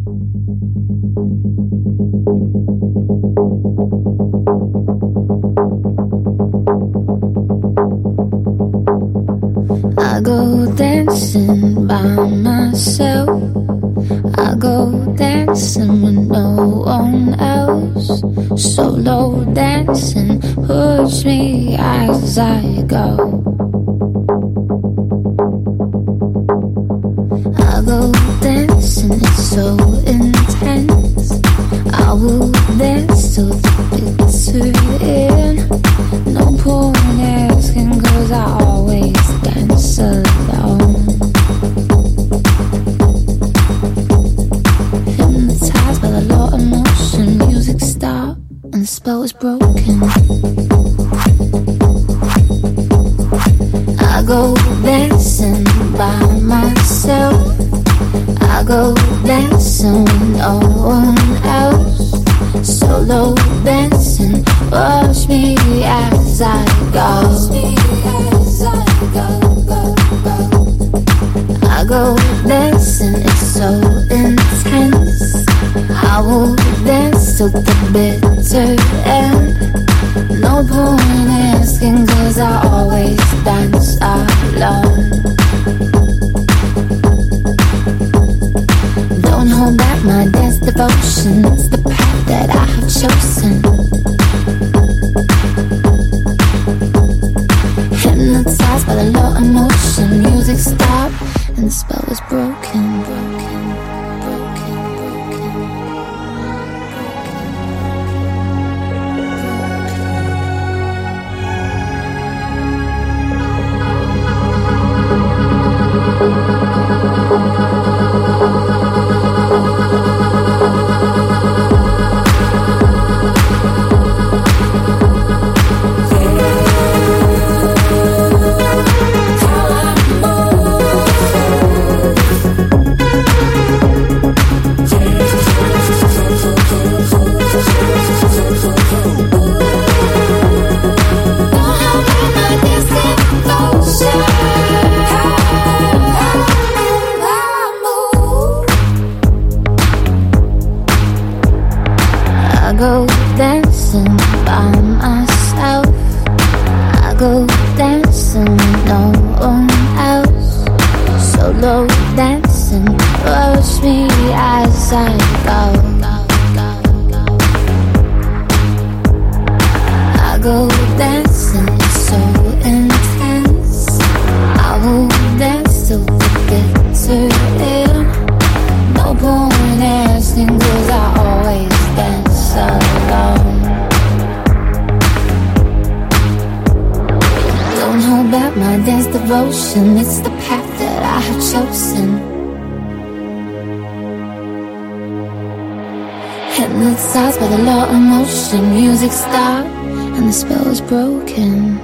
I go dancing by myself. I go dancing with no one else. Solo dancing push me as I go. I go dancing, it's so intense. I will dance till the bitter end. No point asking, cause I always dance alone. Hypnotized by the law of motion, music stopped and the spell was broken. I go dancing by myself. I go dancing with no one else. Solo dancing, watch me as I go. I go dancing, it's so intense. I will dance till the bitter end. No point asking, cause I always dance alone. Don't hold back my dance devotion, it's the path that I have chosen. Hypnotized by the law of motion, music stopped and the spell was broken, broken. I go dancing by myself. I go dancing with no one else. Solo dancing, watch me as I go. I go dancing, it's so intense. I will dance till the bitter end. No point asking, cause I always dance alone. Don't hold back my dance devotion, it's the path that I have chosen. Hypnotized by the law of motion, music stopped and the spell was broken.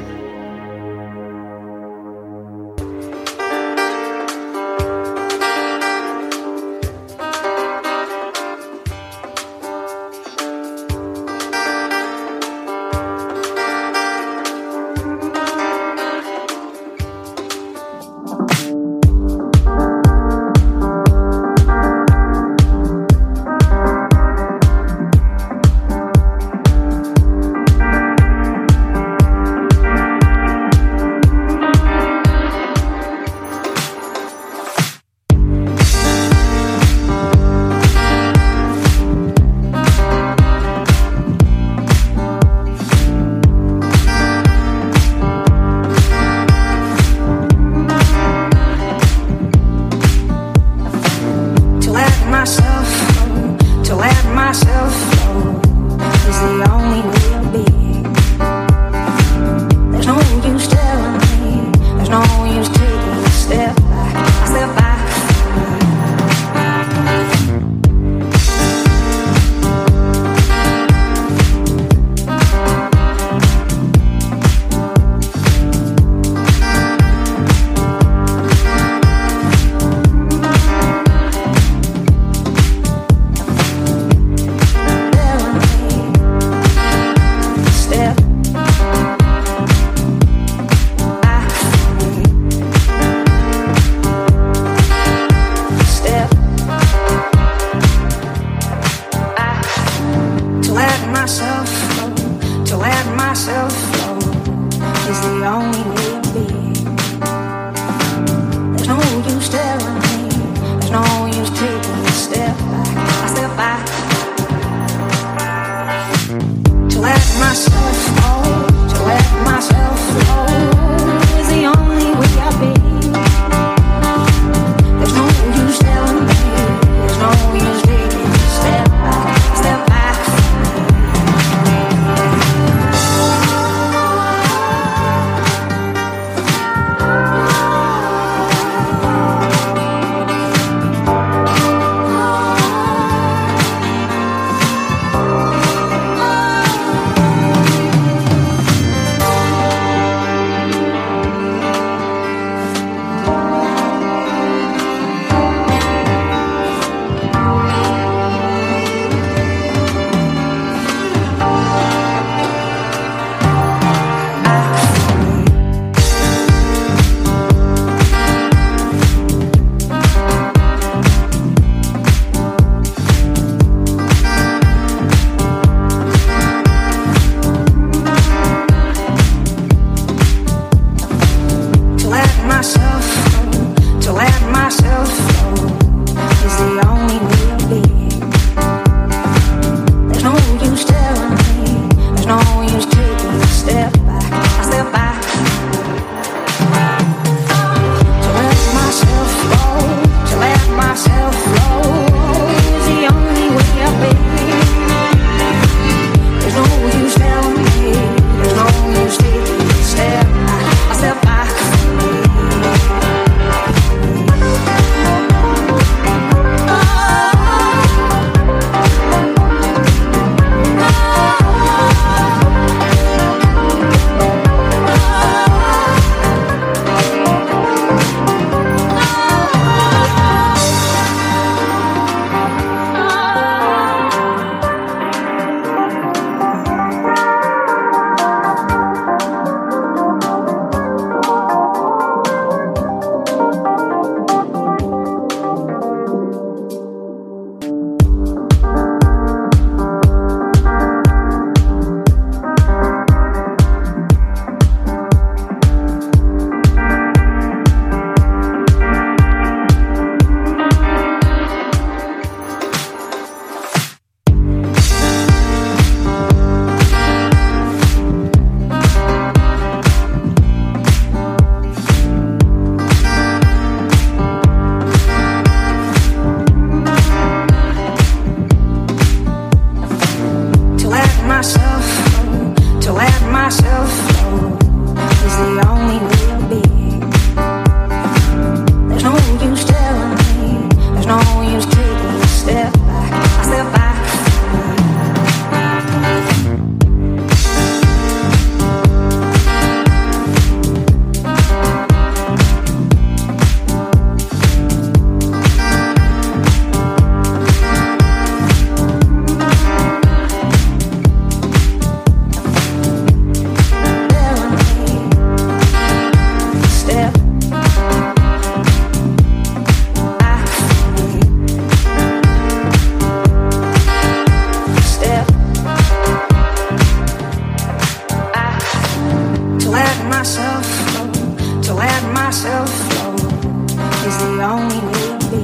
will be.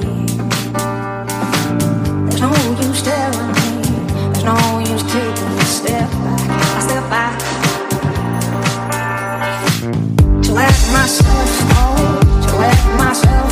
There's no use telling me, there's no use taking a step back. To let myself fall, to let myself